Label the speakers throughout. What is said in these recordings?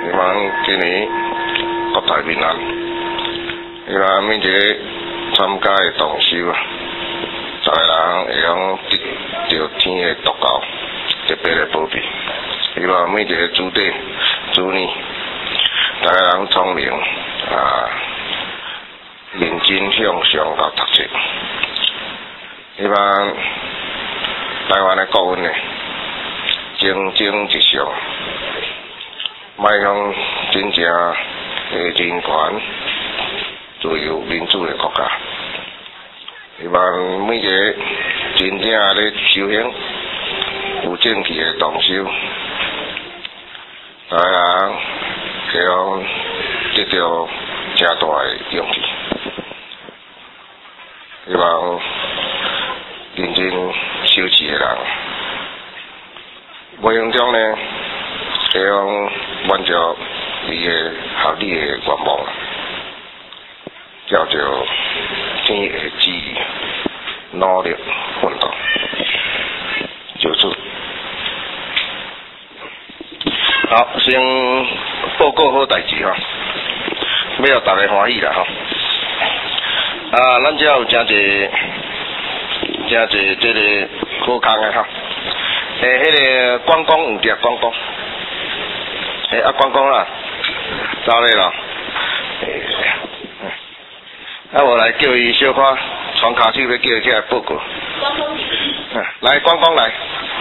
Speaker 1: 希望今年国泰民安。希望每一个参加的同修啊，10个人会用得到天的督佑，特别的保庇。希望每一个子弟、子女，大家人聪明认真向上到读书。希望台湾的国运呢，蒸蒸日上，迈向真正的人权、自由民主的国家。希望每一个真正咧修行有正气的同修，大家人希望得到正大的勇气。希望认真修持的人，无形中呢，希望满足你的合理的愿望，照着天的旨意，努力奋斗，就此。好，先报告好代志哈，要大家欢喜啦哈。咱遮有真侪这个好康的哈。迄个关公唔对，关公。关公啦，走咧咯。我来叫伊小可传卡手，要叫伊起来报告。来，关公来。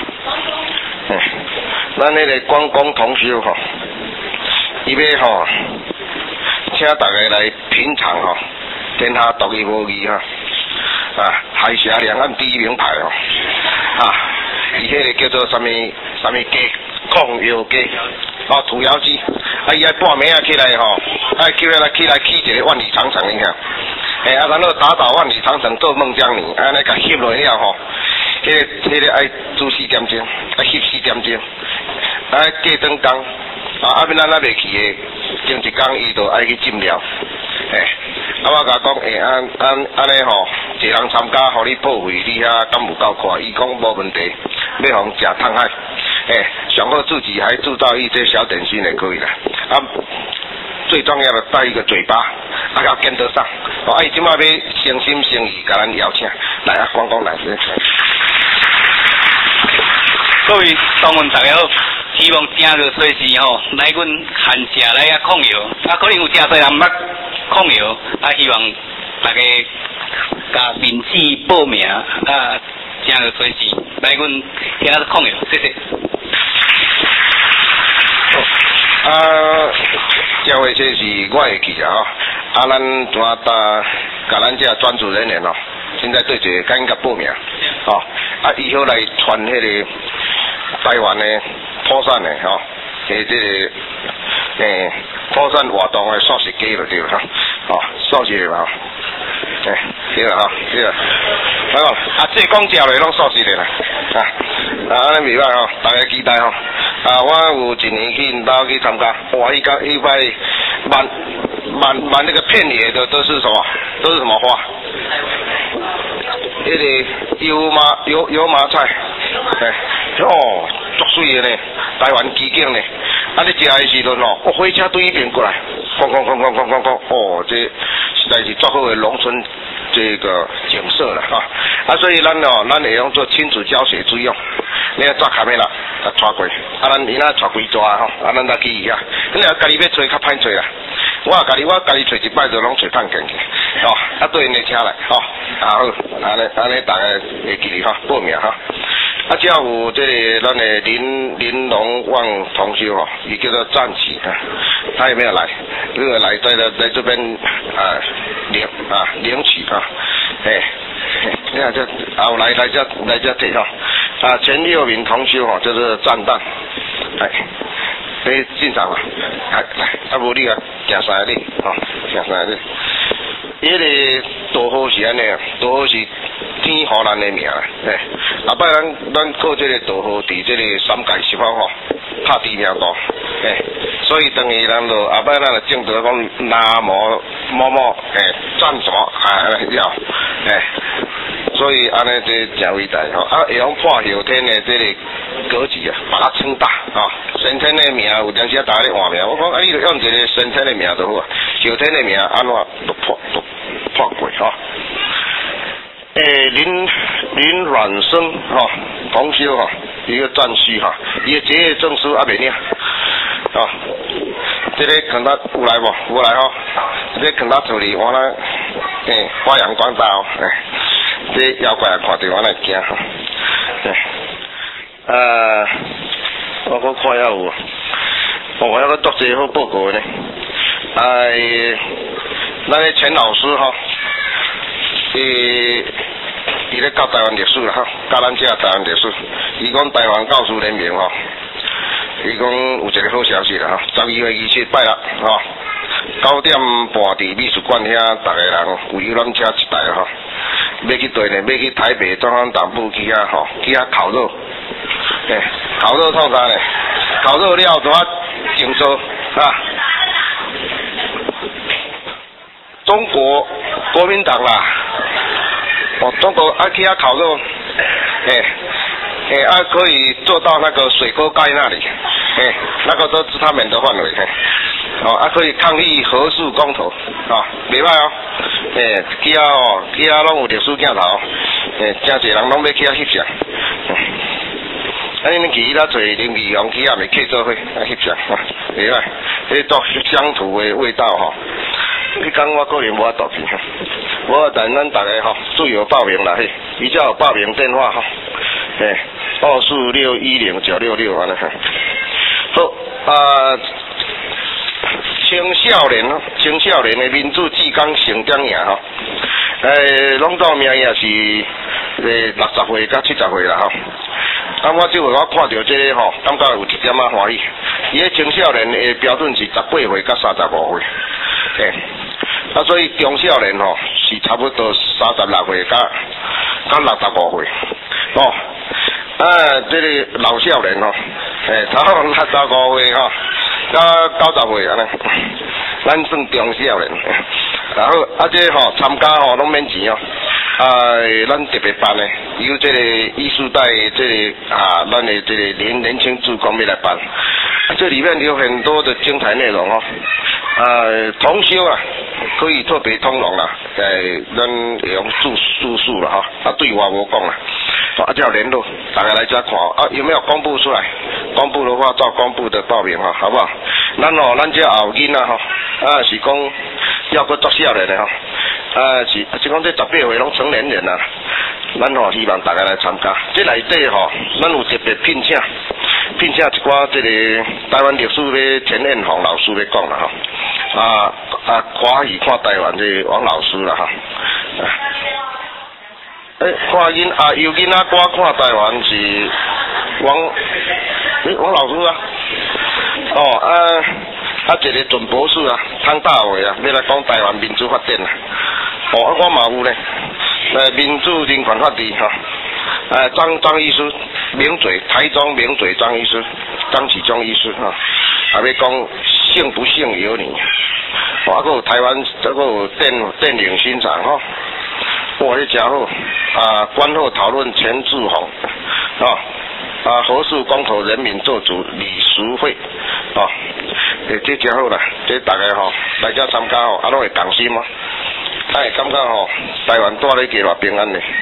Speaker 1: 咱迄个关公同修吼，伊要吼，请大家来品尝吼，天下独一无二哈。海峡两岸第一名牌哦，伊迄个叫做什么鸡，控油鸡，土窑鸡，伊爱半暝起来吼，起来起一个万里长城，你看，然后打倒万里长城做孟姜女，安尼甲翕落了吼，迄个爱煮4点钟，翕4点钟，过转工，面咱袂去的，前一工伊就爱去浸了，我甲讲，安尼吼，一人参加，互你报废，你遐敢有够快？伊讲无问题，要互食烫海，上好自己还制造一些小点心也可以了。最重要的带一个嘴巴，要跟得上。伊即马要诚心诚意甲咱邀请，来关公来。
Speaker 2: 各位同门大家好，希望正热随时吼来阮寒舍来控油，可能有真侪人毋捌控油，希望大家甲面子报名，正热随时来阮遐控油，谢谢。
Speaker 1: 这位这是我会记啊吼，咱怎甲咱这专属人员哦，现在对这赶紧甲报名，以后来传迄个台湾的土产的吼，这个土产活动的素食鸡就对了哈，素食的嘛，对了哈，对了，这讲食落拢素食的啦，安尼袂歹吼，大家期待吼。我有一年去因兜去参加，哇，一摆满那个片野的都是什么？都是什么花？那个油麻菜，足水的呢，台湾奇景呢。你食的时阵火车对一边过来，哐，这实在是足好的农村这个景色了哈。所以咱会用做亲子教学之用，你要抓卡面啦，抓过，咱伊那抓几抓吼，咱来去一下。你家己要找较歹找啦，我家己找一摆就拢找探进去，对因的车来，好，安尼大家会记哩报名只要有这个咱的林龙旺同修伊叫做战旗他也没有来，如果来在这边领取你看这来这提前6名同修就是战蛋，进场来，无你行三日行3日。迄个多好是安尼多好是天予咱的命后摆咱靠这个多好伫这个3界10方拍知名度，所以等于咱就后摆咱就证得讲南无某某赞什么要所以安尼这真伟大吼，啊会用破后天的这个格局啊，把它撑大啊。先天的名有当时大家咧换名，我讲啊，你用一个先天的名就好啊，后天的名安怎都破过吼。林阮生吼，同修吼，一个战士吼，伊的结业证书还没领啊。这个可能有来无？有来吼，这个可能处理我呢，发扬光大哦，这妖怪也看到我来惊吼，我搁看下有，我还搁读一个好报告呢，咱个钱老师吼，伊咧教台湾历史啦吼，教咱遮台湾历史，伊讲台湾教师联盟吼。伊讲有一个好消息啦吼，12月27拜六吼，9点半伫美术馆遐，逐个人有游览车一台吼，要去对呢，要去台北中央党部去遐吼，去遐烤肉，烤肉创啥呢？烤肉了怎啊整做啊？中国国民党啦，中国去遐烤肉，可以做到那个水沟盖那里，那个都是他们的范围，可以抗议核四公投，袂歹哦，去遐拢有历史镜头，真侪人拢要去遐翕相，恁去遐做林义雄去遐咪去做伙翕相，袂歹，迄做乡土的味道吼。迄天我个人无法度去，我但咱大家吼注意有报名啦，伊才有报名电话吼，246109666安尼。好青少年的民主志刚成长营吼，拢到名也是60岁到70岁啦吼。我即回我看到这个吼，感觉有一点仔欢喜。伊个青少年的标准是18岁到35岁，所以中少年吼是差不多36岁到65岁，这个老少年吼，头65岁吼到90岁安尼，咱算中少年。然后这吼参加吼拢免钱哦。咱特别办呢，由这个艺术带这个咱的这个年轻志工要来办，这里面有很多的精彩内容哦。同修啊，可以特别通融啦，咱用住宿啦哈，对外无讲啦，就要联络，大家来这看有没有公布出来？公布的话，照公布的报名哈，好不好？咱这后囡仔吼，是讲要搁作少年的吼。是讲这18岁拢成年人啦，咱希望大家来参加。这内底咱有特别聘请一寡这个台湾历史的田彦宏老师要讲啦欢喜看台湾这王老师啦看有囡仔歌看台湾是王老师一个准博士汤大伟要来讲台湾民主发展我嘛有呢，民主人权法治张医师名嘴，台中名嘴张医师，张启忠医师要讲幸不幸由你，还有台湾这个电影欣赏这真好观后讨论钱志宏核四公投人民做主李淑慧这真好啦，这大家来这参加拢会共心感觉台湾住咧加偌平安咧。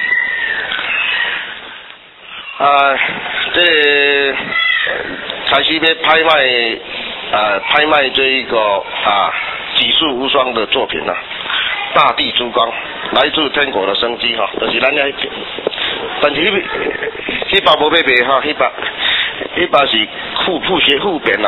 Speaker 1: 这个开始要拍卖这一个举世无双的作品大地珠光，来自天国的生机就是咱遐，但是迄把无要卖迄把是副编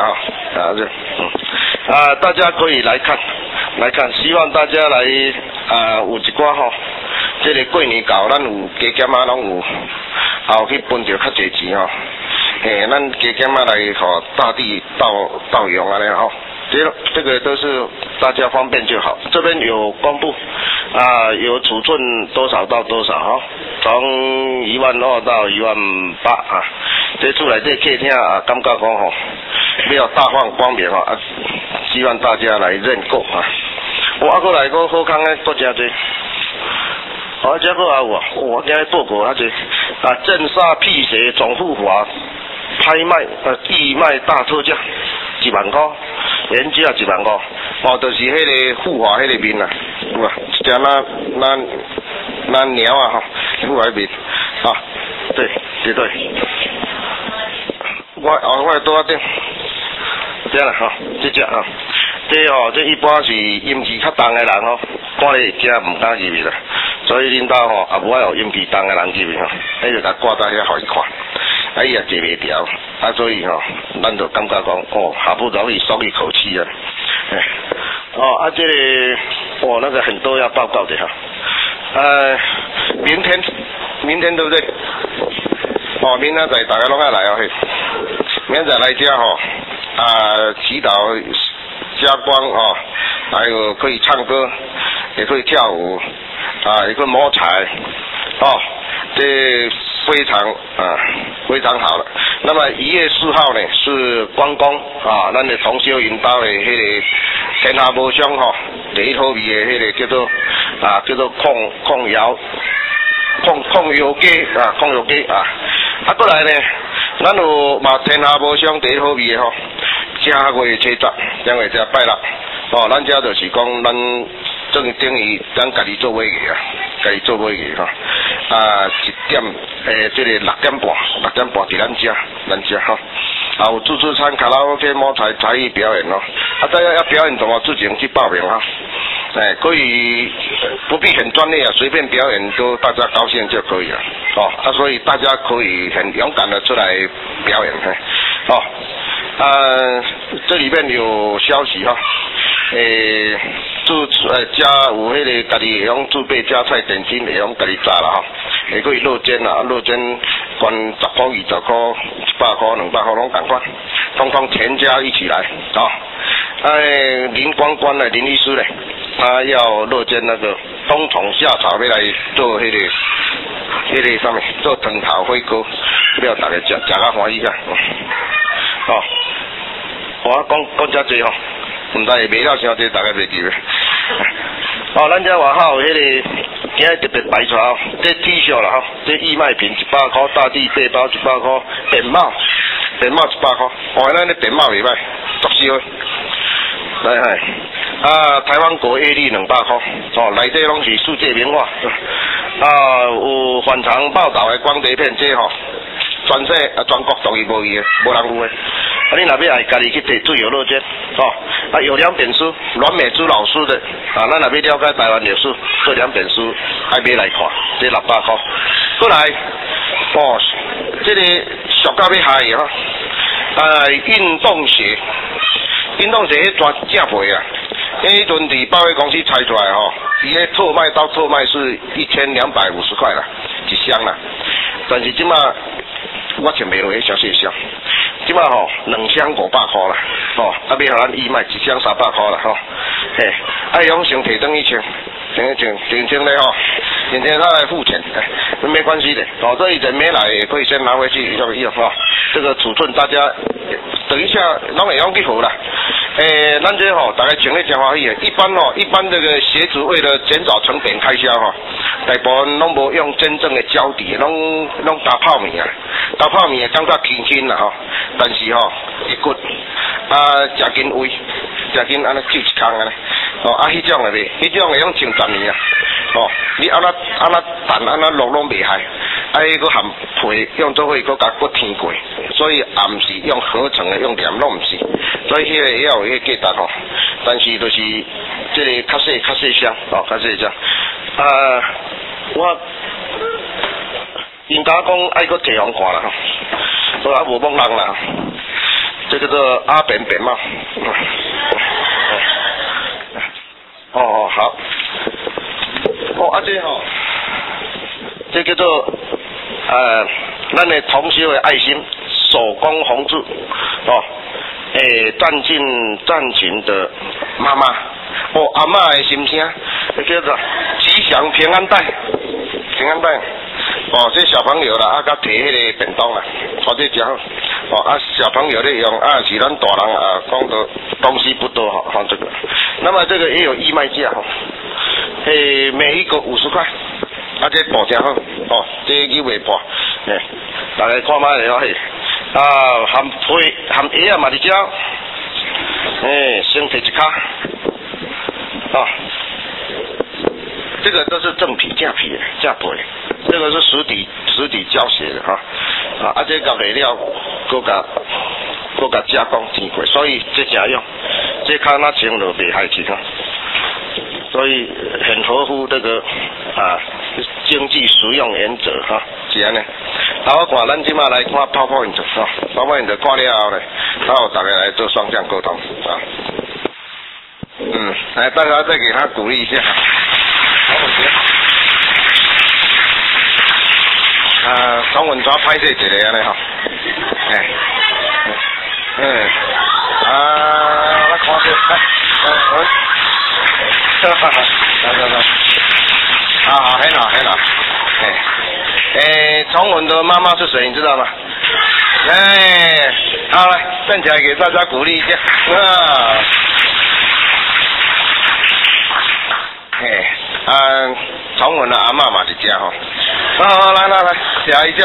Speaker 1: 大家可以来看，希望大家来有一寡这个过年到，咱有加减拢有去分着较侪钱咱加减来大地盗用安尼这个都是大家方便就好。这边有公布有储存多少到多少从12000到18000这出来这客厅感觉讲比较大放光明希望大家来认购我过来个好康的国家多这个啊我今日报告啊，这镇煞辟邪总护法拍卖义卖大特价1万块，原价1万块，就是迄个护法迄个面啊，有啊，一只那鸟啊哈，护法面啊，对，绝对，我多一点，这样啦哈，这只啊。这一般是阴气较重的人看你遮唔敢入去啦，所以恁兜也无爱有阴气重的人入去你就甲挂到遐互伊看，伊也坐袂牢，所以咱就感觉讲好不容易松一口气啊。这个那个很多要报告的明天对不对？明天大家拢要来明天来遮祈祷。加光还有可以唱歌，也可以跳舞也可以摸彩这非常好了。那么1月4号呢是关公咱的同修引导的迄个天下无双第一好味的迄个叫做控窑鸡过来呢，咱有天下无双第一好味的正月初10，正月这拜6，咱遮就是讲咱正等于咱家己做买个家己做买个1点这个6点半伫咱遮有自助餐、卡拉 OK、摸彩、才艺表演大家要表演怎么自行去报名可以不必很专业随便表演都大家高兴就可以了所以大家可以很勇敢的出来表演这里面有消息家有迄个家己会用自备加菜点心会用家己炸啦也可以肉煎肉煎关10块、20块、100块、200块拢同款，通通全家一起来林关的林医师呢，他要肉煎那个冬虫夏草要来做迄个上面做藤桃火锅，要大家食较欢喜我讲遮济唔知会卖了啥济，大家袂记咱遮外口有迄个今日特别摆出来这 T 恤啦这义卖品100块，大地背包100块，便帽100块，咱的便帽袂歹，足烧的。台湾国业力200块，内底拢是世界名画，有反常报道的光碟片，这全国独一无二的，无人有的。你若要爱家己去摕自由肉煎，有2本书，阮美珠老师的，咱若要了解台湾历史，这2本书爱买来看，这600块。过来，这个俗到要害的运动鞋迄专正贵啊！迄阵伫保险公司拆出来伊迄特卖到特卖是1250块啦，一箱啦。但是即马我穿袂落迄小细箱，即马2箱500块啦，要互咱义卖1箱300块啦爱用先摕转去穿，穿咧今天他来付钱，没关系的，这一人没来也可以先拿回去用一用这个尺寸大家等一下拢会用去好啦。咱这大家穿咧真欢喜的。一般这个鞋子为了减少成本开销大部分拢无用真正的胶底，拢打泡面打泡面感觉轻轻啦但是会骨食紧胃，食紧安尼就一空安尼迄种的袂，迄种会用穿10年你安那弹安那落拢袂害，迄个含皮用做伙佫甲佫添过，所以也毋是用合成的，用黏拢毋是，所以迄个也有迄个价值但是就是这个较细箱较细箱我应该讲爱佫摕互看啦无摸人啦，这叫做阿扁帽好这叫做咱的同修的爱心手工红字战情的妈妈阿嬷的心声叫做吉祥平安袋这小朋友啦甲摕迄个便当啦这真好小朋友咧用是咱大人讲的东西不多这个那么这个也有义卖价每一个50块啊，这布真好，哦，这牛袂破，大家看卖了嘿，啊，含皮含叶啊嘛伫遮，先摕一卡，啊，这个都是正皮正皮正皮，这个是实体胶鞋的哈，啊，这个材料搁甲加工真贵，所以这真用，这卡那穿就袂害钱哈。所以很合乎这个经济实用原则哈，是安尼。啊，我看咱即马来看PowerPoint哈，PowerPoint看了后呢，然后大家来做双向沟通啊。来大家再给他鼓励一下。好，中文抓拍摄一个安尼哈，我看这，好，很好，崇文的妈妈是谁，你知道吗？好，来站起来给大家鼓励一下，崇文的阿嬷嘛伫遮吼，好，来，下一下，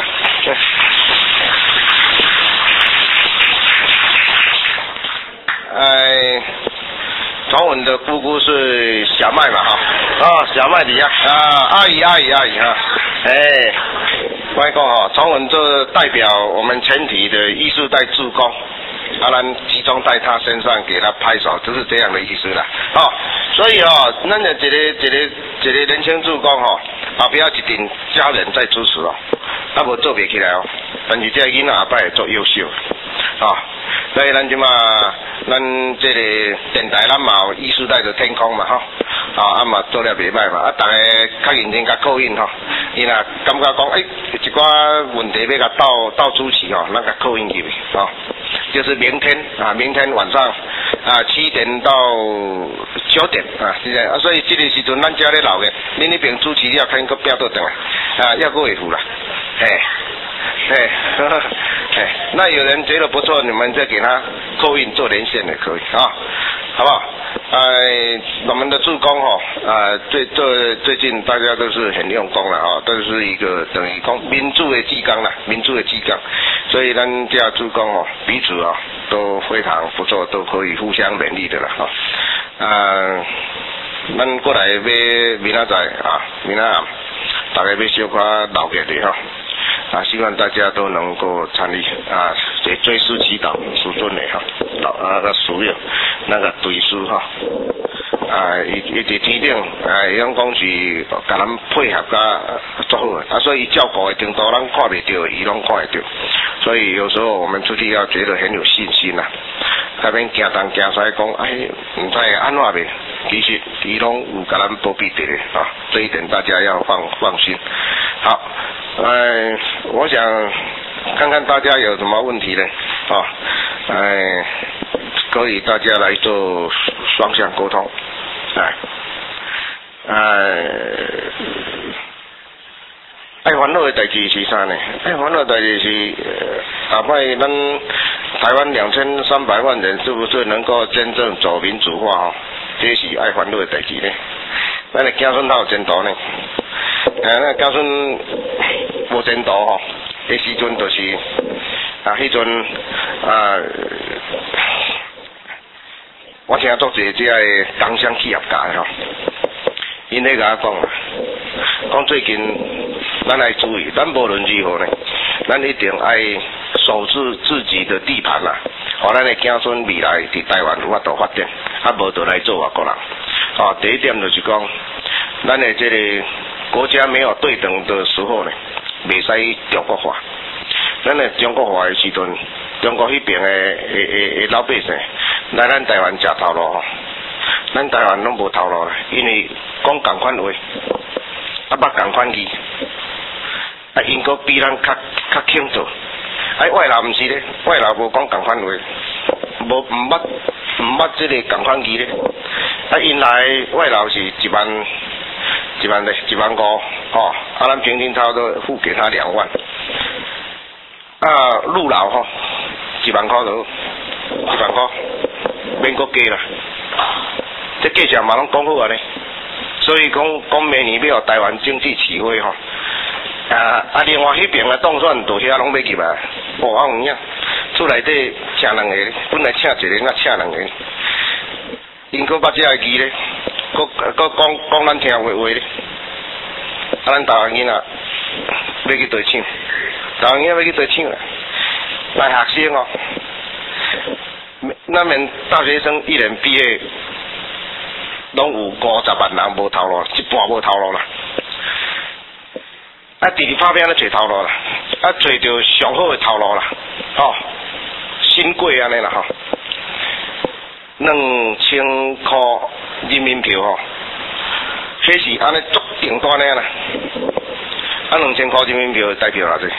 Speaker 1: 崇文的姑姑是小麦嘛哈，小麦底下阿姨哈，我讲哈，崇文这代表我们全体的艺术代助攻，咱集中在他身上给他拍手，就是这样的意思啦，所以咱的一个年轻助攻后壁一定家人在支持无做袂起来但是这个囡仔后摆会做优秀，所以咱即马咱这个电台咱嘛有艺术代的天空嘛嘛做了袂歹嘛，大家较认真较靠印伊若感觉讲一寡问题要甲斗主持咱甲靠印去就是明天晚上7点到9点是这样所以这个时阵咱遮咧留嘅，恁那边主持了看个表倒转来要过会付啦，那有人觉得不错，你们再给他扣印做连线也可以好不好？我们的助攻最近大家都是很用功了都是一个等于讲民主的技纲啦，所以咱这助攻彼此都非常不错，都可以互相勉励的啦咱过来要明仔载明仔暗大家要小可留下的希望大家都能够参与追思祈祷师尊的个师了那个对师伊伫天顶用讲是甲咱配合甲做好所以照顾的程度咱看袂到，伊拢看会到，所以有时候我们出去要觉得很有信心较免惊东惊西讲唔知安怎袂，其实伊拢有甲咱保庇的这一点大家要放心。好，我想看看大家有什么问题呢可以大家来做双向沟通爱烦恼的代志是啥呢？爱烦恼的代志是打败咱台湾2300万人是不是能够真正走民主化这是爱烦恼的代志呢。咱的子孙哪有前途呢？咱子孙无前途迄时阵就是迄阵我听足侪这个工商企业家因咧甲我讲最近咱要注意，咱无论如何呢，咱一定要守住自己的地盘互咱的子孙未来伫台湾有法度发展，无就来做外国人第一点就是讲，咱的这个国家没有对等的时候呢，袂使中国化。咱的中国化的时阵，中国迄边的老百姓来咱台湾食头路咱台湾拢无头路啦，因为讲同款话，捌同款字，因阁比咱较轻做。外劳毋是咧，外劳无讲同款话，毋捌这个同款字咧。因来外劳是1万5咱平均差不多付给他2万。入劳1万块就1万块，免阁加啦。这价钱嘛拢讲好啊咧所以讲明年要台湾经济起飞吼。另外迄边的当选都遐拢要入来，我有影，厝内底请两个，本来请一个，请两个，因搁捌遮个机咧，搁讲咱听话咧，咱台湾囡仔要去对抢，台湾囡仔要去对抢啦，来学生哦，咱们大学生一年毕业，拢有50万人无头路，一半无头路啦。直直拍拼咧找头路啦，找到上好的头路啦，新贵安尼啦，2000块人民票迄是安尼足顶端的啦，2000块人民票代表偌济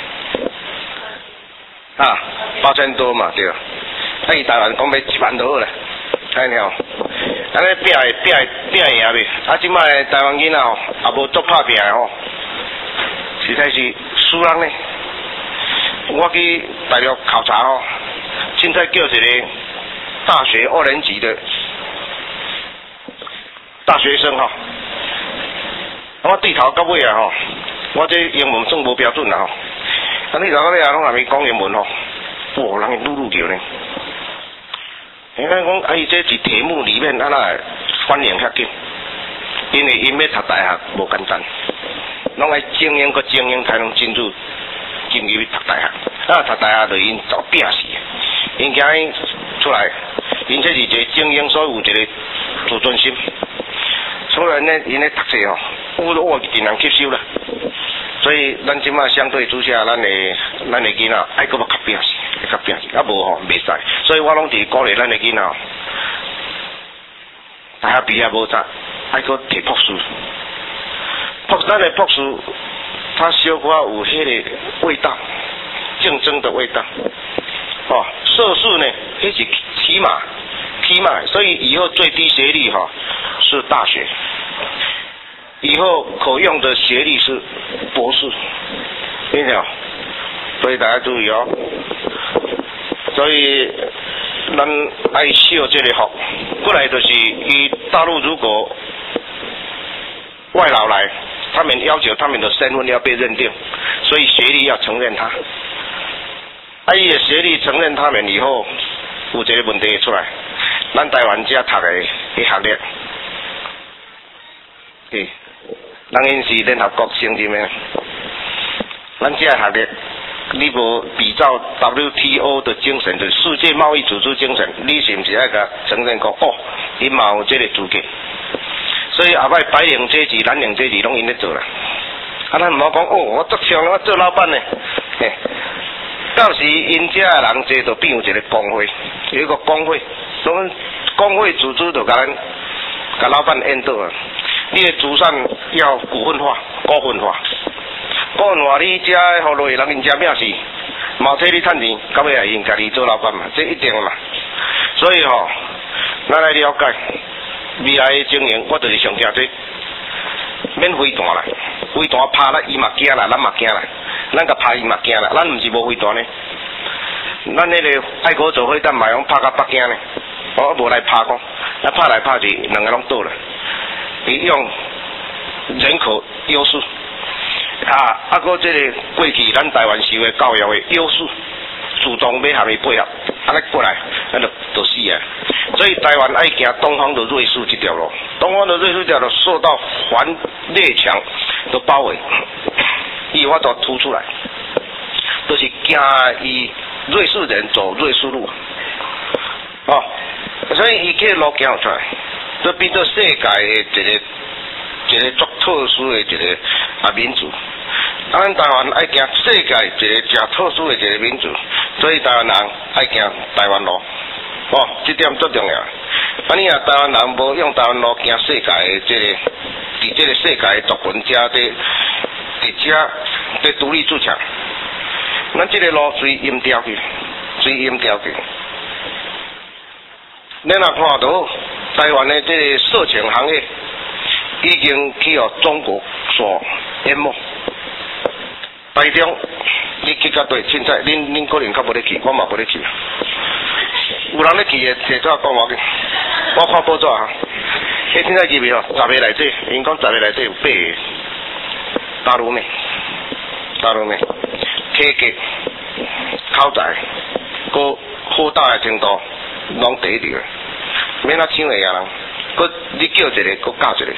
Speaker 1: ，8000多嘛对，伊台湾讲要1万多啦，安尼安尼拼赢袂，即摆台湾囡仔也无足拍拼的实在是输人呢。我去大陆考察凊彩叫一个大学2年级的大学生我对头到尾我这英文算无标准啦你到尾拢还没讲英文人愈叫呢。应该讲伊这是题目里面安那反应较紧，因为因要读大学无简单。拢爱精英个精英才能进入去读大学，读大学就因走拼死，因今日出来，因这是一个精英，所以有一个自尊心。所以呢，因咧读册我尽量吸收啦。所以咱即马相对之下，咱的囡仔爱搁要较拼死，无袂使。所以我拢伫鼓励咱的囡仔，大学毕业无啥，爱搁摕博士。咱的博士，他小可有迄个味道，竞争的味道。硕士呢，迄是起码，所以以后最低学历是大学，以后可用的学历是博士，听见？所以大家注意所以咱爱修这个学，过来就是以大陆如果外劳来。他们要求他们的身份要被认定，所以学历要承认他。伊的学历承认他们以后，有一个问题出来，咱台湾遮读的迄学历，人因是联合国承认的，咱遮学历，你无比照 WTO 的精神，就是世界贸易组织精神，你是毋是爱甲承认讲伊嘛有这个资格？所以后摆白领阶级、蓝领阶级拢因咧做啦。咱唔好讲我足强，我做老板呢。到时因遮的人这就变有一个工会，有一个工会，工会组织就甲老板引导啊。你的资产要股份化、股份化，你遮的好落人因遮命是，毛替你趁钱，到尾也因家己做老板嘛，这一定嘛。所以咱来了解。未来的经营，我就是上惊这，免飞弹啦，飞弹拍啦，伊嘛惊啦，咱嘛惊啦，咱甲拍伊嘛惊啦，咱毋是无飞弹呢，咱迄个爱国者会弹嘛用拍到北京呢，无来拍讲，咱拍来拍去，两个拢倒了，伊用人口优势，个这个过去咱台湾受的教育的优势，主动要下伊配合，尼过来，咱就死啊！所以台湾爱行东方的瑞士这条路，东方的瑞士这条路受到环列强的包围，伊法度突出来，都是惊伊瑞士人走瑞士路，所以伊这路行出来，就变做世界的一个足特殊的一个民族。咱台湾爱行世界一个真特殊的一个民族，所以台湾人爱行台湾路。这点最重要。你台湾人无用台湾路行世界的伫这个世界的族群遮伫遮伫独立自强。咱这个路随阴调去。咱若看到台湾的这个色情行业已经去互中国所淹没。台中，你去到对，凊彩，恁可能较无咧去，我嘛无咧去。有人咧去的，提出来讲我看报纸迄凊彩入去哦，10个内底，因讲10个内底有8个大陆妹，体格、口才，个好大的程度，拢第一条，免啊抢个人，佮你叫一个，佮教一个，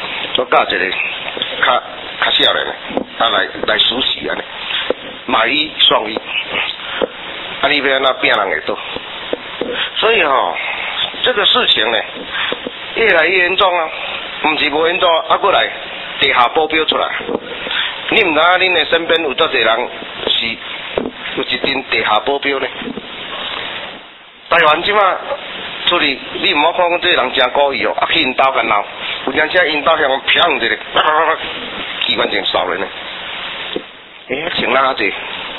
Speaker 1: 较少年的，来实习安尼，买一送一，你要安怎拼人会倒？所以这个事情呢，越来越严重啊，唔是无严重啊，过来地下保镖出来，你唔知影恁的身边有多侪人是有一阵地下保镖呢？台湾即马处理，你唔好看讲这个人真故意去因兜干闹，有阵时因兜向砰一个，机关枪扫人呢，请人啊济，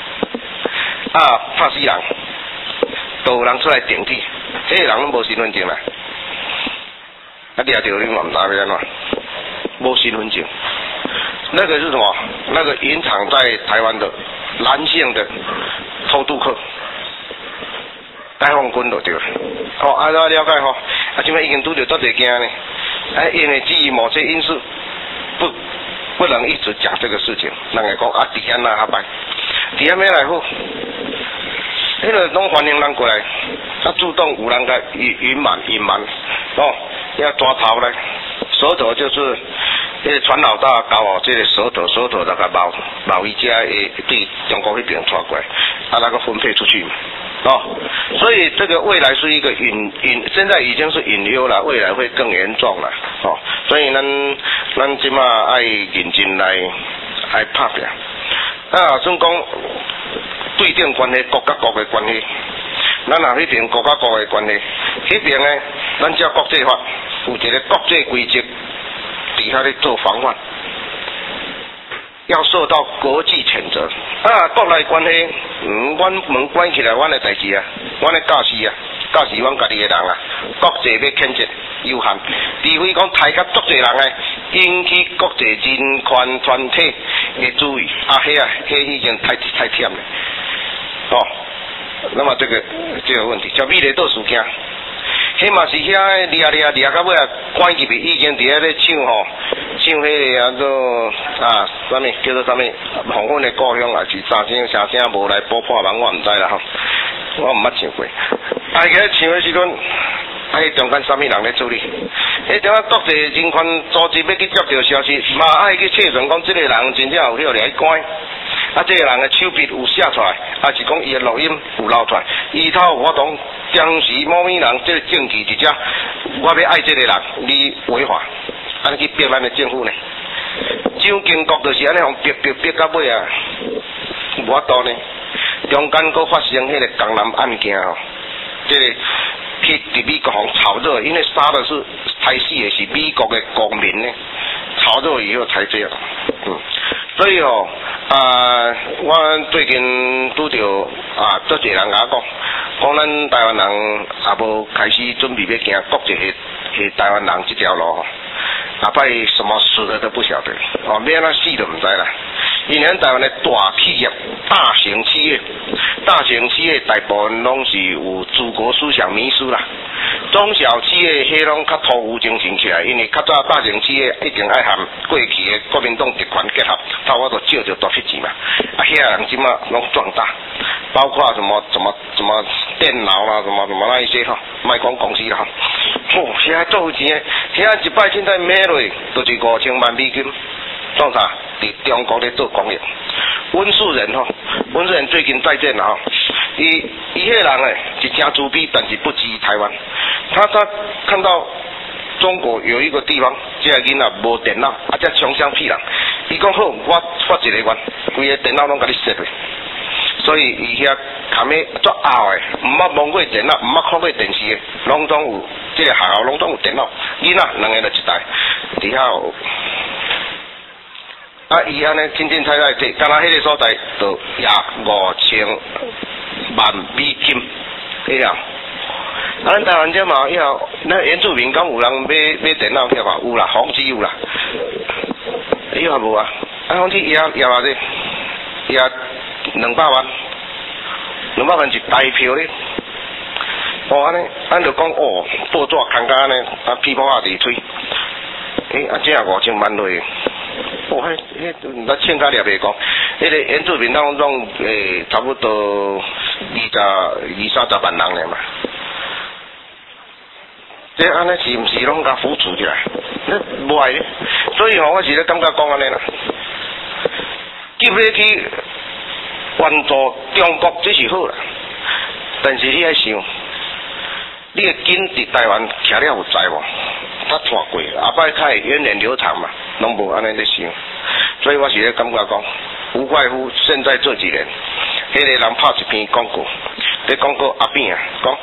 Speaker 1: 拍死人，都有人出来顶替，迄个人拢无身份证啦，掠着你嘛唔知要安怎，无身份证，那个是什么？那个隐藏在台湾的男性的偷渡客。解放军就对了，了解即摆已经拄着多侪惊呢，因为基于某些因素，不能一直讲这个事情，人会讲底下那下摆，底下没来好，迄个拢欢迎人过来，主动有人甲隐瞒，要抓头来，舌头就是迄个传老大搞这个舌头那个贸易家会对中国那边传过来，那个分配出去。所以这个未来是一个现在已经是隐忧了，未来会更严重了。所以咱即马爱认真来拍拼。算讲对等关系，国甲国的关系，咱若迄边国甲国的关系，迄边呢，咱照国际法有一个国际规则，底下咧做防范。要受到国际谴责国内关系，阮门关起来，阮的代志啊，阮的教示阮家己的人啊，国际要谴责有限，除非讲台甲足侪人诶，引起国际人权团体的注意，迄已经太忝了，那么这个问题，像美丽岛事件。迄嘛是遐掠到尾啊，关入去已经伫遐咧唱迄个啥物叫做啥物，黄昏的故乡还是啥声无来播破网，我唔知啦我唔捌唱过。去唱的时阵，中间啥物人咧处理？迄种国际人权组织要去接到消息，嘛爱去测准讲这个人真正有了来关。这个人的手笔有写出来，还是讲伊的录音有流出来，伊头有法当当时某名人这个证据一只，我要爱这个人，你违法，安尼去逼咱的政府呢？蒋经国就是安尼逼到尾啊，无法度呢。中间佫发生迄个江南案件这个去伫美国炒热，因为杀的是台死的是美国的公民呢，炒热以后才这样。所以我最近拄着足侪人甲我讲咱台湾人也无开始准备要行国际的台湾人这条路，摆什么死的都不晓得，要安怎死都唔知啦。因为台湾的大企业、大型企业大部分拢是有祖国思想迷失啦。中小企业迄拢较突兀精神起来，因为较早大型企业一定爱含过去的国民党集团结合，我都借着大笔钱嘛。遐人即马拢壮大，包括什么电脑啦，什么那一些卖讲公司啦遐做有钱的，遐一摆凊彩买落就是5000万美金，做啥？伫中国咧做工业。温树人最近再见了伊迄个人是真自卑，但是不及台湾。他看到中国有一个地方，这个囡仔无电脑，这穷乡僻壤，伊讲好，我发一个愿，规个电脑拢甲你设去。所以伊遐坎咩足后的，唔捌摸过电脑，唔捌看过电视的，拢总有这个学校拢总有电脑，囡仔2个就一台，底下有。伊安尼清清彩彩摕，敢若迄个所在就也5000万美金，对了。咱台湾这嘛以后，那原住民敢有人买电脑票吧？有啦，红旗有啦。以后无啊？红旗也偌济，也200万，200万是大票咧。 安尼，咱就讲报纸看甲安尼，批驳下地推，这5000万落。咱欠甲了袂讲，迄个原住民拢差不多20-30万人咧嘛。这安尼是毋是拢甲扶持起来？无爱咧，所以我是咧感觉讲安尼啦。急要去援助中国，这是好啦，但是你爱想，你的根伫台湾徛了有在无？他错过，后摆较源远流长嘛，拢无安尼咧想。所以我是咧感觉讲，无怪乎现在这几年，迄个人拍一篇广告，咧广告阿扁啊，讲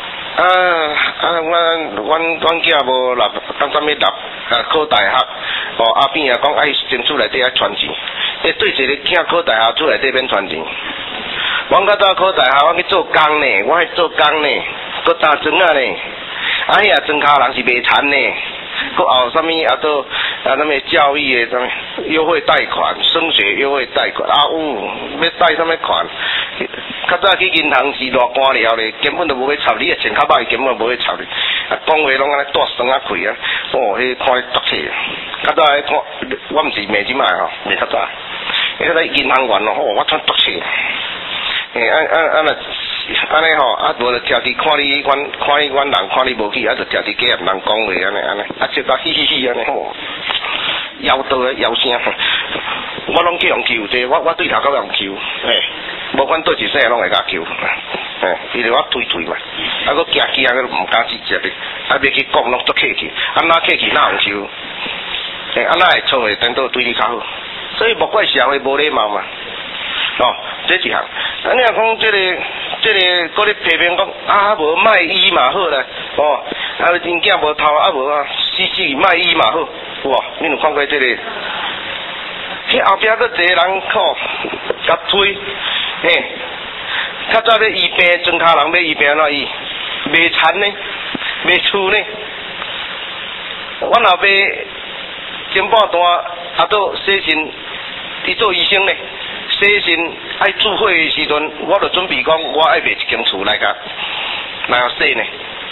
Speaker 1: 阮囝无入，当啥物入考大学，阿扁啊讲爱争取内底爱传钱，对一个囝考大学厝内底免传钱。阮较早考大学，我去做工呢，我去做工呢，搁打砖啊呢，迄啊砖骹人是袂残呢。搁后啥物啥物教育的啥物优惠贷款、升学优惠贷款要贷啥物款？较早去银行是偌官了咧，根本都无去插你，钱较歹根本无去插你。讲话拢安尼大声啊开啊，迄看毒气。较早看，我毋是骂即摆吼，骂较早。迄个银行员我穿毒气。安尼吼，无就定伫看你阮人看你无去，就定伫假人讲话安尼，笑到嘻嘻嘻安尼吼，摇刀摇声，我拢去用求这，我对头到用求，无管倒一世拢会甲求，伊就我推嘛，搁惊搁毋敢直接的，要去讲拢足客气，安那客气哪用求？安那会错会等到对你较好，所以莫怪社会无礼貌嘛。这一项，你若讲这个，搁咧批评讲无卖医嘛好啦，因囝无头无死卖医嘛好，哇！你有看过这个？迄后壁搁一个人甲推，较早咧医病，庄骹人要医病怎医？卖田呢，卖厝呢。阮后爸前半段都洗身，伊做医生呢。洗身爱住会的时阵，我就准备讲，我爱卖一间厝来甲洗呢。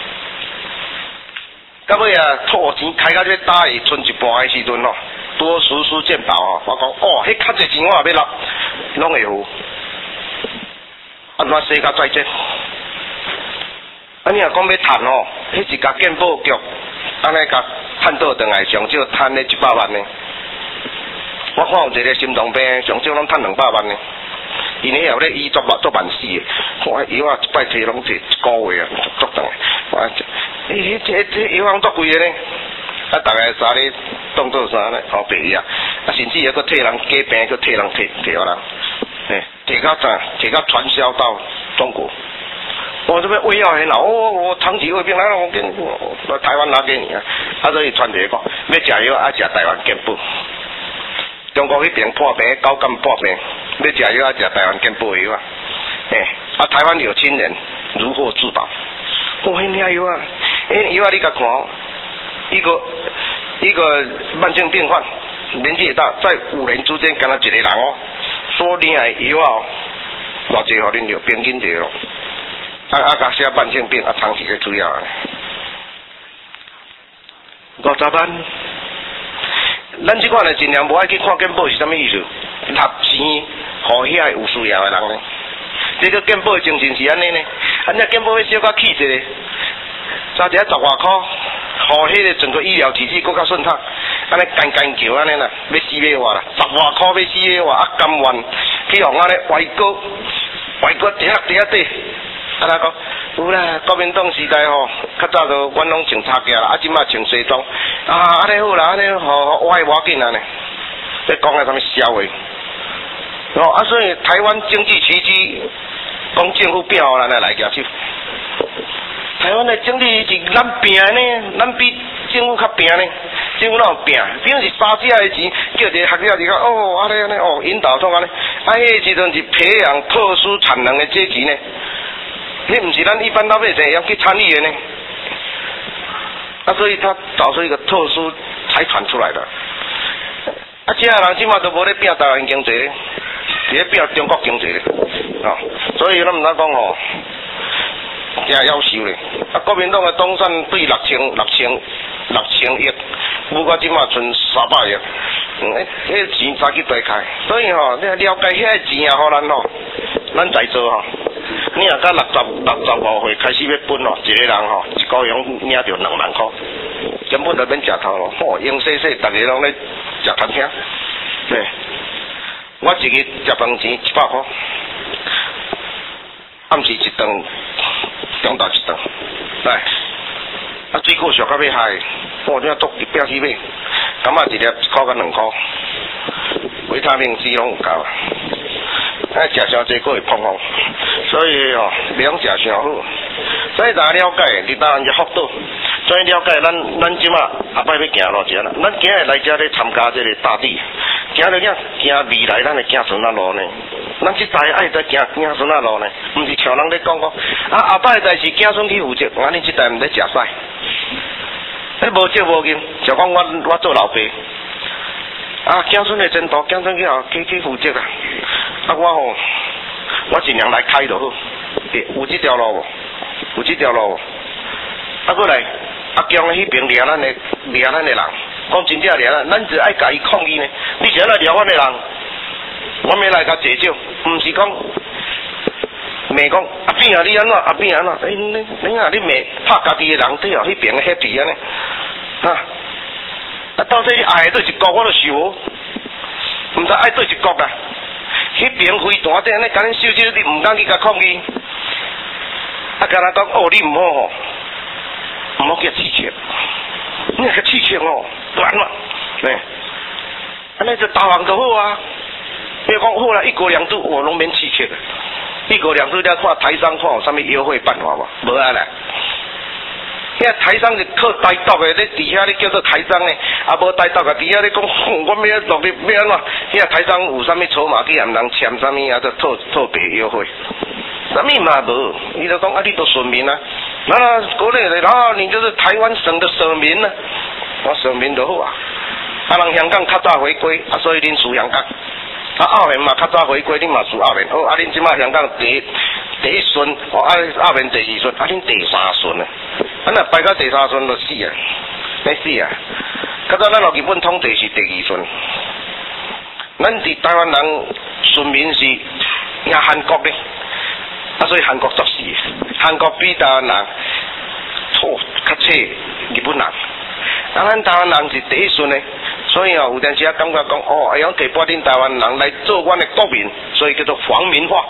Speaker 1: 到尾吐钱开到这大伊剩一半的时阵多叔叔见宝我讲迄较济钱我也要拿，拢会有。安怎洗甲再见？你若讲要趁迄一家健保局，安尼甲趁倒转来，上少趁咧100万呢。我看有一个心脏病，上少拢趁200万呢。因迄后咧医做万死的，我药一摆摕拢摕1个月足长。这药行足贵的呢，大概啥咧当做啥咧？白药，甚至还佫替人假病，佫替人摕我人，摕到啥？摕到传销到中国。我这边胃药很好，我长期胃病来了，我跟台湾拿给你啊，所以传一个要食药爱食台湾健保。中国迄边破病，高干破病，要食药要食台湾健保药啊！台湾有亲人如获至宝，迄领药啊！药啊，你甲看一个慢性病患，年纪也大，在5年之间，敢若一个人所领的药啊，偌济互恁着平均者咯。甲写慢性病长期的主要50万。咱即款的尽量无爱去看健保是啥物意思？纳钱互遐有需要的人呢？这个健保的精神是安尼呢？那健保要小可起一个，差一10外箍，互迄个整个医疗体系更较顺畅。安尼干桥安尼啦，要死要活啦，10外箍要死要活，甘愿去互安尼歪锅底下底。安那讲有啦，国民党时代较早就阮拢穿插架啦，即马穿西装，安尼好啦，安尼歪要紧啊呢。你讲个啥物笑话？所以台湾经济奇迹，讲政府拼互咱来举手。台湾的经济是咱拼呢，咱比政府较拼呢。政府哪有拼？平是沙遮的钱，叫一个学者就讲安尼引导创安尼，迄时阵是培养特殊产能的阶级呢。那不是咱一般老百姓要去参与的呢，所以他找出一个特殊财团出来的，这些人起码都无咧拼台湾经济咧，是咧拼中国经济咧，所以咱毋通讲真夭寿咧。啊，国民党的党产对6000亿，不过即马剩300亿，迄钱早去地开，所以吼，你了解遐个钱啊，互咱吼，咱在做吼，你若甲65岁开始要分吼，一个人吼，一个月领着2万块，根本就免食头咯。吼，用细细，逐个拢咧食餐厅，对，我一日食饭钱100块，暗时一顿，中昼一顿，来。啊，水果俗到要害，我这足拼去买，感觉一粒1块到2块，维他命 C 拢有够，啊，食伤济佫会胖胖，所以吼，袂用食伤好。所以大家了解，伫台湾这福岛，所以了解咱即马后摆要行偌济啦。咱今日来这咧参加这个大地，行着行未来咱的子孙仔路呢。咱即代爱在行子孙仔路呢，毋是像人咧讲啊后摆的代志子孙去负责，安尼即代毋得食屎。迄无借无紧，就讲我做老爸，啊，子孙的前途，子孙去负责啊。啊，我尽量来开就好。有这条路无？有这条路无？啊，过来，啊，江迄边掠咱的人，讲真正掠咱只爱甲伊抗议呢。你是安来掠阮的人，我咪来甲坐少，毋是讲。骂讲阿扁啊，你安怎阿扁安怎？你啊，你骂拍家己的人，对哦，迄边的 happy 安尼，啊，到底你爱对一国，我都想无，毋知爱对一国啦。迄边飞弹顶安尼，甲恁收手，你毋敢去甲抗议，啊，甲人讲哦，你毋好吼，毋好叫刺切，你个刺切哦，完了，安尼就投降就好啊。比如讲好啦，1国2制，我拢免刺切的。1国2制了，看台商看有啥物优惠办法无？无啊啦。遐台商是靠台独的，咧伫遐咧叫做台商呢，啊无台独啊，伫遐咧讲，我要落去要安怎？遐台商有啥物筹码去和人签啥物啊？做特别优惠，啥物嘛无？伊就讲啊，你都顺民啊，那国内的，然后你就是台湾省的省民啊，我省民就好啊。啊，人香港较早回归，啊，所以恁输香港。啊，澳门嘛较早回归，恁嘛输澳门。哦，啊，恁即马香港第一顺，哦，啊，澳门第2顺，啊，恁第3顺啊。啊，若排到第3顺就死啊，要死啊！较早咱落日本统治是第2顺，咱伫台湾人顺民是赢韩国咧，啊，所以韩国作死，韩国比台湾人错较切日本人，啊，咱台湾人是第1顺咧。所以哦，有阵时啊，感觉讲哦，哎呀，提拔恁台湾人来做阮的国民，所以叫做皇民化。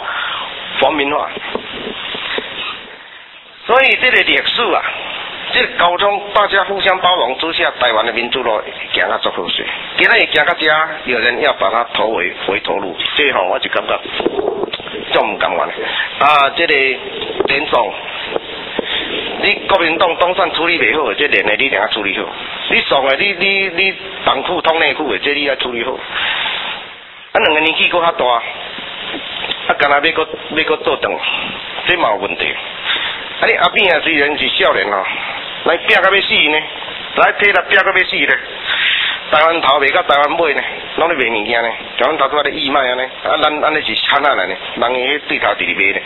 Speaker 1: 所以这个历史啊，这个沟通，大家互相包容之下，台湾的民主路行啊足好势。今仔日行到这，有人要把它投为回头路，这吼我就感觉足唔甘愿啊！这个连总。你国民党党产处理袂好，这连的你定要处理好。你爽的，你党库通内库的，这你要处理好。啊，2个年纪搁较大，啊，干那要搁做长，这嘛有问题。啊，你阿扁啊，虽然是少年哦，来拼到要死呢，来体力拼到要死呢。台湾头卖到台湾尾呢，拢咧卖物件呢，台湾头拄仔咧义卖安尼，啊，咱安尼是惨啊来呢，人伊对头伫咧卖呢。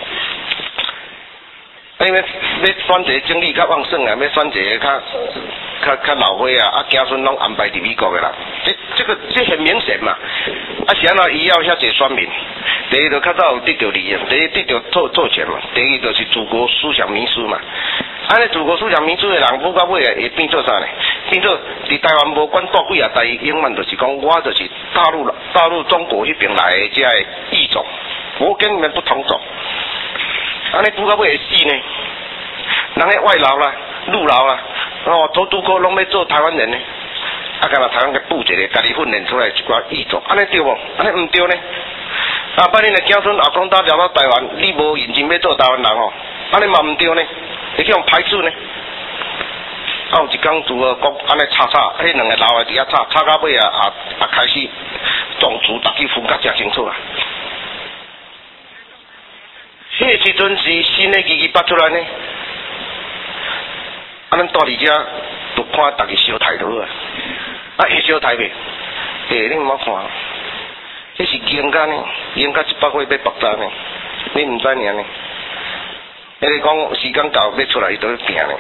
Speaker 1: 因为要选一个精力较旺盛啊，要选一个较老岁啊，啊，子孙拢安排伫美国的啦。这很明显嘛。啊，是安怎伊要遐济选民？第一就较早有得到利益，第一得到透钱嘛，第二就是祖国思想迷失嘛。安尼祖国思想迷失的人，不到尾啊会变做啥呢？变做伫台湾无管多几啊代，永远就是讲我就是大陆中国迄边来的这个异种，我跟你们不同种。安尼拄到尾会死呢？人迄外劳啦、陆劳啦，哦，拄好拢要做台湾人呢。啊，干那台湾个布一个，家己训练出来一寡异种，安尼对无？安尼毋对呢？啊，把恁的子孙后空搭调到台湾，你无认真要做台湾人吼，安尼嘛毋对呢？会去用排斥呢？啊，有一工拄好讲安尼吵，迄2个老的伫遐吵到尾啊开始种族，大家分甲真清楚啊。迄个时阵是新的机器拔出来呢，啊，咱住伫遮就看大家小台头啊，啊，会小台袂？你毋好看，这是严格呢，严格100岁要爆炸呢，你毋知影呢？ 迄个讲时间到要出来，伊都要拼咧，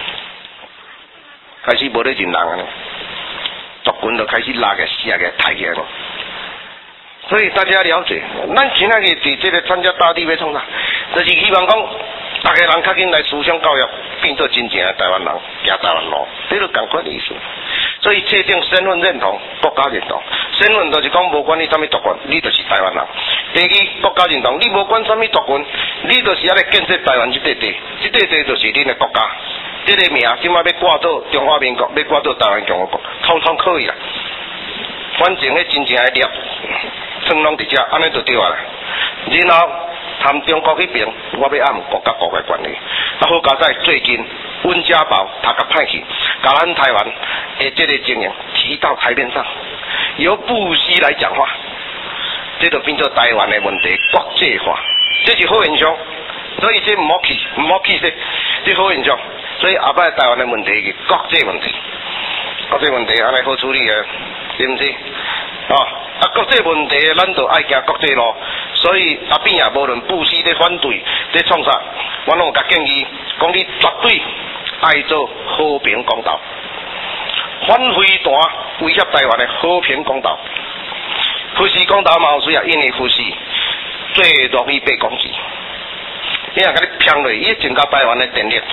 Speaker 1: 开始无咧认人啊，族群就开始拉个、写个、抬起来了。所以大家了解，咱今仔日伫这个参加大地要创啥，就是希望讲，大家人较紧来思想教育，变做真正的台湾人，行台湾路，这就同款的意思。所以确定身份认同、国家认同，身份就是讲无管你什么族群，你就是台湾人。第二，国家认同，你无管什么族群，你就是要来建设台湾这块地，这块地就是恁的国家。这个名今仔要挂做中华民国，要挂做台湾共和国，统统可以啦。反正迄真正的粒，汤拢伫遮，安尼就对啊啦。然后谈中国迄边，我要按国家国的管理。啊，好佳在最近温家宝他甲派去，甲咱台湾的这个经营提到台面上，由布希来讲话，这就变做台湾的问题国际化，这是好现象。所以这唔好气势，这好现象。所以后摆台湾的问题是国际问题，国际问题安尼好处理啊，是毋是？啊，国际问题咱就爱行国际路，所以阿扁也无论布希在反对在创啥，我拢甲建议，讲你绝对爱做和平公道，反飞弹威胁台湾的和平公道。富士公道嘛有需要，因为富士最容易被攻击。你若甲你偏落，伊增加台湾的电力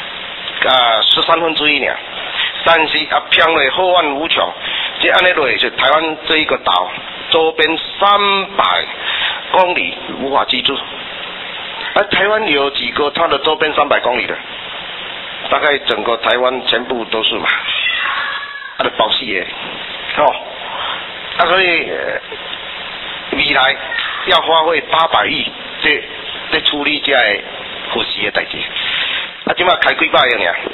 Speaker 1: 1/13尔，但是啊偏落后患无穷。这安尼落是台湾这一个岛周边300公里无法居住。台湾有几个它的周边300公里的？大概整个台湾全部都是嘛，就爆死的，所以未来要花费800亿在处理这个富士的代志。即马开几百亿尔，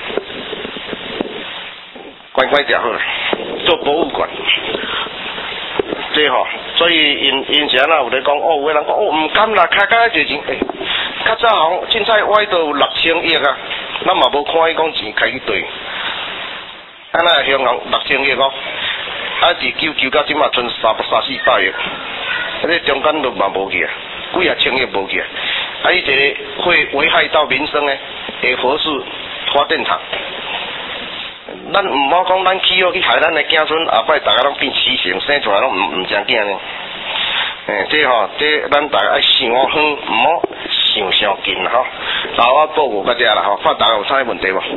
Speaker 1: 乖点好了，做博物馆。这所以因前有咧讲，有个人讲唔甘啦，开介侪钱，较早好凊彩歪到有6000亿啊，咱嘛无看伊讲钱开去对，安那香港6000亿哦，1999到即马剩300-400亿，这中间都嘛无去啊，几啊千亿无去啊，伊一个会危害到民生的核四发电厂。咱唔好讲，咱起好去害咱的子孙，后摆大家拢变畸形，生出来拢唔正经呢。这咱大家爱想远，唔好想上近哈。好，我报告到这啦，看大家有啥问题无？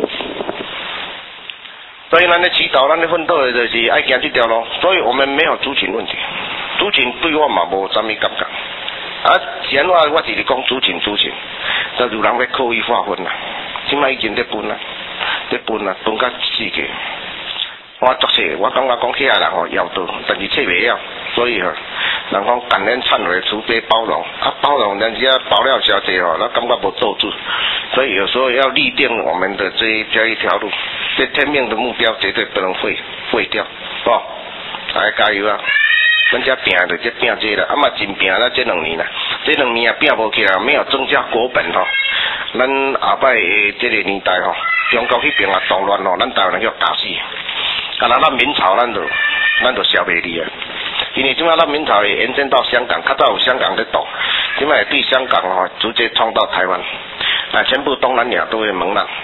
Speaker 1: 所以咱咧祈祷，咱咧奋斗的就是爱行这条路。所以我们没有族群问题，族群对我嘛无啥物感觉。前我直直讲族群，就有人要刻意划分啦，即摆已经在分啦。分甲世界，我作册，我感觉讲遐人要到，但是册袂了，所以人讲感恩忏悔，慈悲包容，包容人家爆料小姐咱感觉无做主，所以有时候要立定我们的这一条路，这天命的目标绝对不能废掉，大家加油啊！咱这拼就这拼这啦，嘛真拼了这2年啦，这2年也拼无起来，没有增加国本咱后摆的这个年代中国迄边动乱咱台湾人叫打死，咱明朝咱就消灭你啊，因为即摆咱明朝会延伸到香港，较早有香港在动，即摆对香港直接冲到台湾，全部东南亚都会蒙人。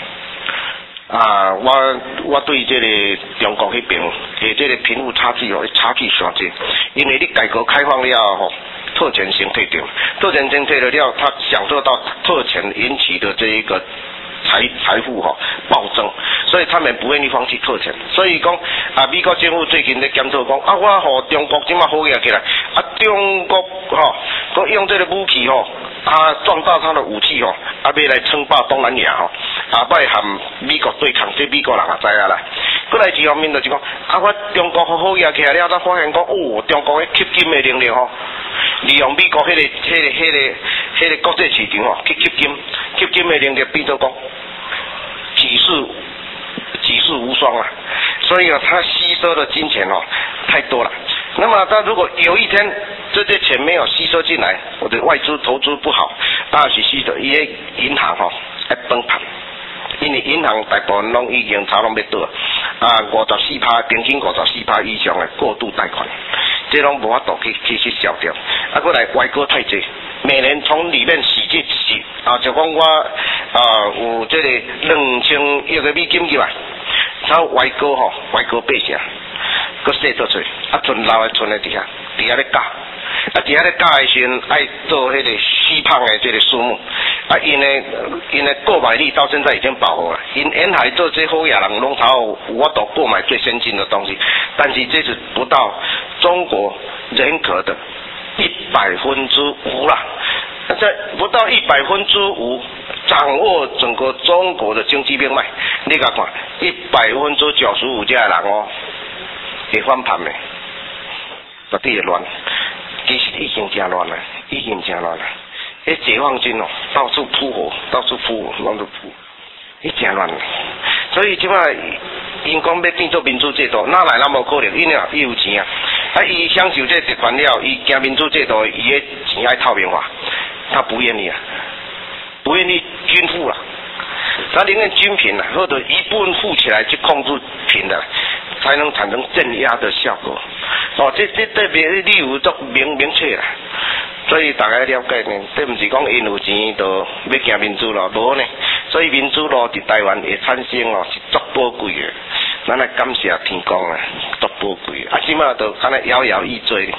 Speaker 1: 我对这个中国迄边的这个贫富差距差距上大，因为你改革开放了特权性退掉，特权性退了，他享受到特权引起的这一个财富暴增，所以他们不愿意放弃特权。所以讲美国政府最近在检讨讲我互中国即马好起来，中国佮用这个武器壮大他的武器要来称霸东南亚后摆和美国对抗，这美国人也知啦。过来一方面就是讲我中国好起来了，才发现讲中国的吸金的能力利用美国迄个国际市场去吸金的能力变做讲举世无双啊！所以他吸收的金钱太多了。那么他如果有一天这些钱没有吸收进来，或者外资投资不好，是吸收伊个银行要崩盘，因为银行大部分拢已经差拢要倒54%，平均54%以上的过度贷款，这拢无法度去消掉。过来外国太济，每年从里面洗就讲我有这个2000亿个美金入来，他歪高吼，歪高8成，搁洗倒出，剩老的剩在底下咧教。底下咧教的时阵，爱做迄个细胖的这个数目，因的购买力到现在已经饱和了。因沿海做这好野人拢头我都购买最先进的东西，但是这是不到中国人口的5%啦，在不到5%掌握整个中国的经济命脉。你甲看，95%这人哦，会翻盘的，绝对会乱。其实已经真乱了，已经真乱了。迄解放军哦，到处扑火，到处扑，拢都扑，迄真乱了。所以即摆因讲要变做民主制度，哪来那么可能？因为伊有钱啊，伊享受这特权了，伊行民主制度，伊的钱爱透明化，他不愿意啊，不愿意均富了，他宁愿均贫了，或者一部分富起来去控制贫的，才能产生镇压的效果。这对别的理由都明确啦，所以大家了解呢，这不是讲因有钱就要行民主咯，无呢。所以民主咯伫台湾会产生哦是足宝贵的，咱来感谢天公啊，足宝贵的。即马就安尼摇摇欲坠。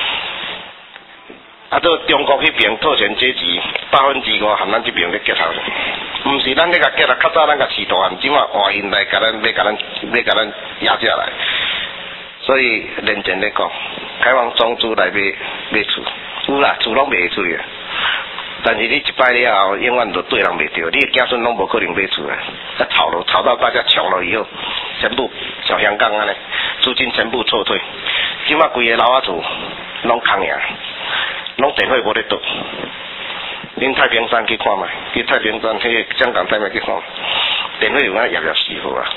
Speaker 1: 到中国迄边特权阶级5%和咱这边咧结合，毋是咱咧甲结合，较早咱甲饲大汉，即马换因来甲咱要甲咱压下来。所以认真咧讲，开放种子来买厝，有啦，厝拢卖出去，但是你一摆了后，永远都对人袂着，你的子孙拢无可能买厝啊！炒到大家穷了以后，全部像香港安尼，资金全部撤退，即马规个老仔厝拢空呀，拢电费无咧倒。恁太平山去看卖，去太平山去香港太平去看，电费有安压死好啊！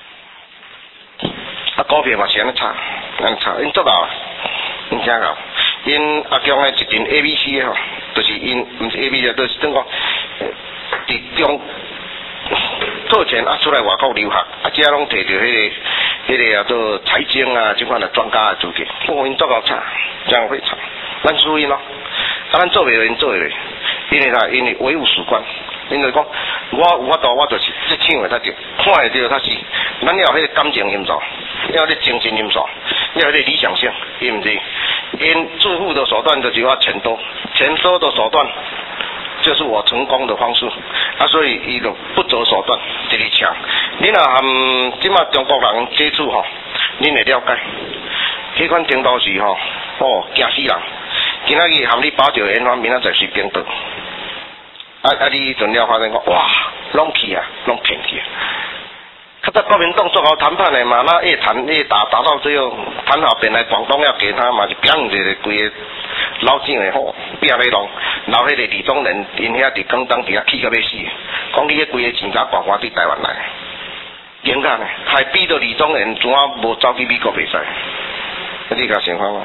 Speaker 1: 股票嘛是安尼炒，因做老，因真老。因阿强的一阵 ABC 的吼，就是因毋是 ABC，就是怎讲，伫中特权出来外国留学，遮拢摕着迄个叫做财经啊，即款的专家的资格，因做老炒，真会炒，咱输因咯，咱做袂落，因做袂落，因为啥？因为唯物史观。因就讲，我有法度，我就是这抢会较着，看会着较死。咱要有迄个感情因素，要有迄个精神因素，要有迄个理想性，是毋是？因致富的手段就是要钱多，钱多的手段就是我成功的方式。所以伊就不择手段直直抢。你若和即马中国人接触吼，恁会了解。迄款程度是吼，惊死人！今仔日和你包着烟花，明仔载随便倒。你准了发现讲，哇，拢去啊，拢骗去啊！较早国民党做好谈判的嘛，那越谈越打到最后，谈好本来广东要给他嘛，就砰一个规个老蒋的吼，变来弄，然后迄个李宗仁因遐伫广东底下气到要死，讲你迄规个钱甲官对台湾来，严格呢，还逼到李宗仁怎啊无走去美国袂使？你甲想看嘛？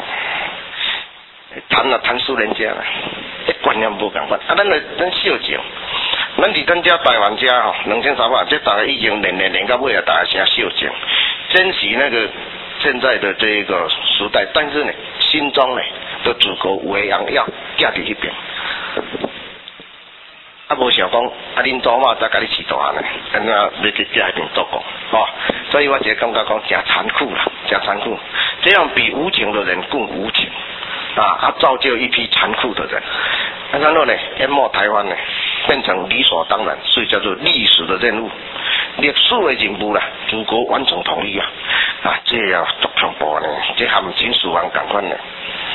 Speaker 1: 谈输人家啦，观念无共款。咱小情，咱伫咱遮台湾遮吼，2300，这大家已经练到尾啊，大家成小情，珍惜那个现在的这个时代，但是呢，心中呢的祖国有的人要寄伫迄边。无想讲，恁祖妈才甲你饲大汉呢，安怎要去寄迄边做工，吼？所以我只感觉讲，真残酷啦，真残酷。这样比无情的人更无情。造就一批残酷的人，然后呢，淹没台湾呢，变成理所当然，所以叫做历史的任务，历史的任务啦，祖国完成统一啊，这要足恐怖呢，这含情死亡同款呢，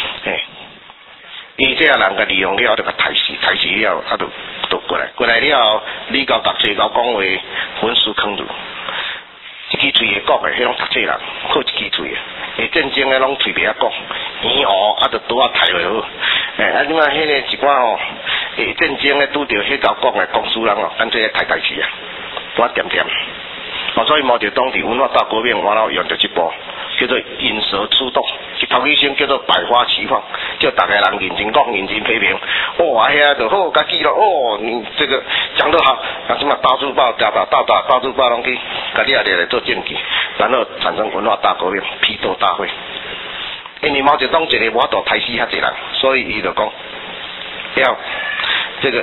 Speaker 1: 伊这人甲利用了，就甲抬死了，就过来了，你交读册交讲话，粉丝坑住。一支嘴会讲的，迄种读册人，靠一支嘴的，会战争的拢嘴袂晓讲，就拄啊抬落好。你看迄个一寡会战争的拄着迄条讲的讲书人干脆抬起啊，拄啊点。所以毛泽东伫文化大革命完了用着一部叫做引蛇出洞，一头起先叫做百花齐放，叫大家人认真讲、认真批评。遐就好，家己咯，你这个讲得好，什么大字报、大字报拢去，家己也来做证据，然后产生文化大革命、批斗大会。因为毛泽东一个无法度抬死遐济人，所以伊就讲要这个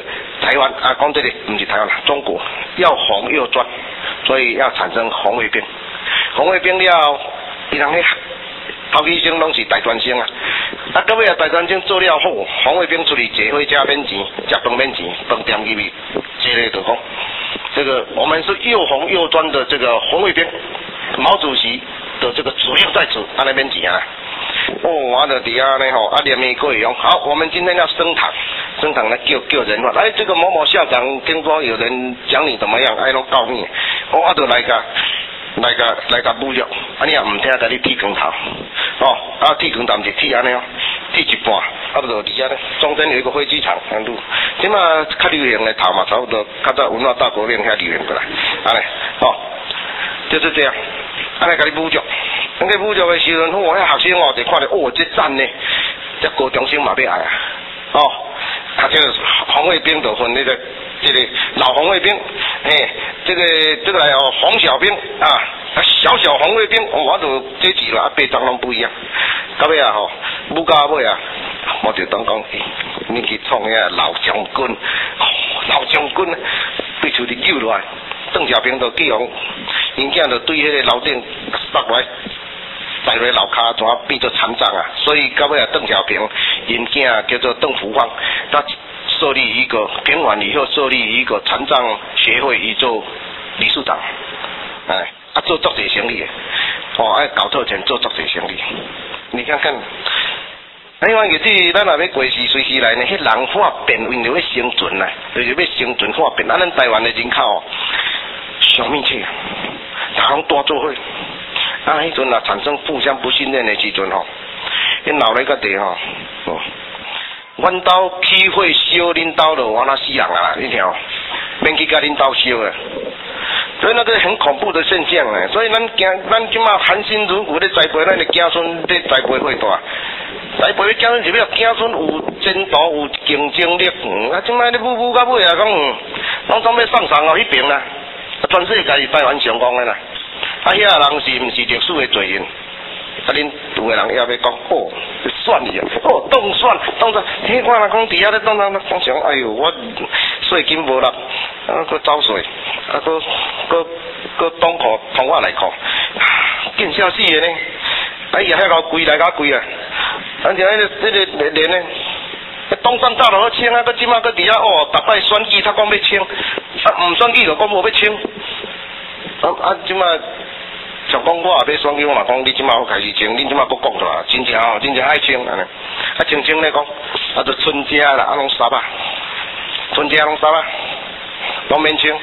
Speaker 1: 台湾啊，讲这里不是台湾啦，中国要红又专，所以要产生红卫兵。红卫兵了，伊人迄头几生拢是大专生啊，啊，到尾啊大专生做了好，红卫兵出去坐火车免钱，食饭免钱，饭店入去，这个就讲，这个我们是又红又专的这个红卫兵，毛主席的这个指令在此，安尼免钱啊。哦，我就底下呢吼，啊连面过用。好，我们今天要升堂，升堂呢叫人话，哎，这个某某校长听说有人讲你怎么样，哎，拢告你，我就来个侮辱，啊你也唔听，甲你剃光头，哦，啊剃光头是剃安尼哦，剃一半，啊不就底下呢，中间有一个飞机场，安路，即嘛较流行的头嘛，差不多，较早文化大革命遐流行过来，安尼，哦，就是这样，安尼甲你侮辱。那个侮辱的时阵，我遐学生哦，就看到哦，这赞呢，这高中生嘛要爱啊，哦，啊这个红卫兵就分那个老红卫兵，这个来哦红小兵啊，小红卫兵，我就这几个八张拢不一样，到尾啊吼，武到尾啊，我就当讲，你去创遐老将军，老将军对厝里救落来，邓小平就记用，因囝就对迄个楼顶塞来。在落楼骹，怎啊变做残障啊？所以到尾啊，邓小平因囝叫做邓福芳，他设立一个平完以后设立一个残障协会，伊做理事长，哎，啊做足侪生意的，哦，爱搞特权做足侪生意。你看看，另外日子咱若要过时随时来呢，迄人化变为了要生存啊，就是要生存化变。咱台湾的人口哦，上密切，大家大做伙。啊，迄阵啊产生互相不信任的时阵吼，迄闹咧个地吼，阮兜起火烧恁兜就我那死人啊，你听，免去甲恁兜烧啊，所以那个很恐怖的现象啊，所以咱即马含辛茹苦咧栽培咱的子孙，咧栽培会大，栽培子孙是要子孙有前途有竞争力，啊，即摆咧舞到尾啊讲，拢总要上哦迄边啦，全世界是台湾上讲的啦。啊，遐人是毋是历史的罪人？啊，恁有个人也要讲，哦，选你啊，哦，当选，迄我人讲伫遐咧当想，哎呦，我税金无落，啊，搁走税，啊，搁当课通我来课，见笑死的呢！哎呀，遐个贵来甲贵啊！而且迄个连呢，东山大路清啊，搁即马搁伫遐哦，逐摆选举他讲要清，啊，毋选举就讲无要清，即马。像讲我也要选举，我嘛讲你即马好开始清，恁即马搁讲出来，真正哦，真正爱清安尼，啊清咧讲，啊就春节啦，啊拢杀啊，春节拢杀啊，拢免清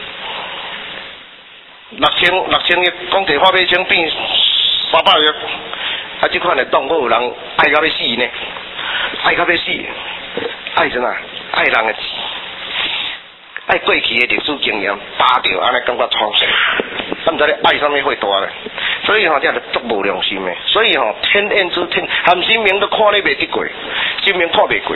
Speaker 1: ，6000亿讲地花买清变300亿，啊即款的党还有人爱到要死呢，爱到要死，爱啥啊？爱人的。爱过去的历史经验，扒掉安尼感觉创新，咱毋知咧爱啥物会大咧，所以吼，这是足无良心的。所以吼，天end之天，含生命都看你袂得过，生命看袂过，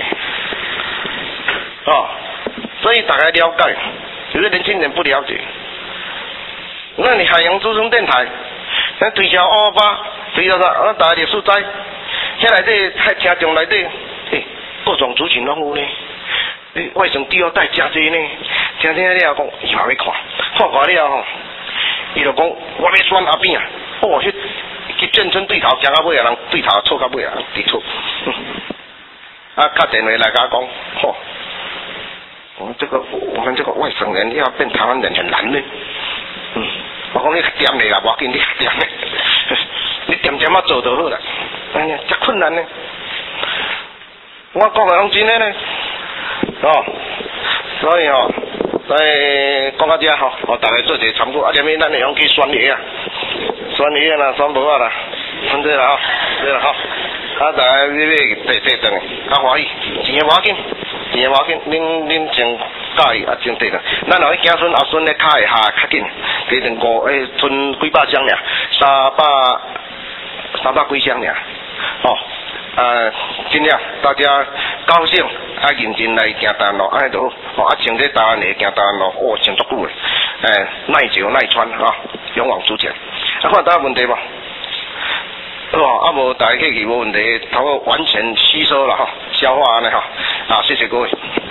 Speaker 1: 哦，所以大家了解，有些年轻人不了解。那你海洋之声电台，咱推销228，推销啥？大家历史知，遐内底听众内底，各种族群拢有呢。外省第二代真济呢，听了讲，伊嘛要看，看了吼，伊就讲我要选阿扁啊，哦，去建村对头行到尾啊，人对头错到尾啊，伫厝，啊，打电话来甲讲，吼，我们这个外省人要变台湾人很难呢，我讲你点你啦，我紧你点咧，你点啊做就好啦，哎呀，真困难呢，我讲的拢真的呢。哦，所以吼，讲到这吼，我大家做一个参考，啊，连面咱会用去选鞋啊，选鞋啦，选无啊啦，选这啦吼，对啦吼，啊，大家你要对等的，较欢喜，钱无要紧，恁真介意啊，真对的，咱后去子孙后孙咧卡会下较紧，加成剩几百箱尔，300几箱尔，哦。尽量大家高兴，啊认真来行单路，安尼就好。啊，穿这单来行单路，哦，穿足久的，耐嚼耐穿啊，勇往直前。啊，看大家问题无？啊无大家客气无问题，头完全吸收了哈，消化安尼哈。啊，谢谢各位。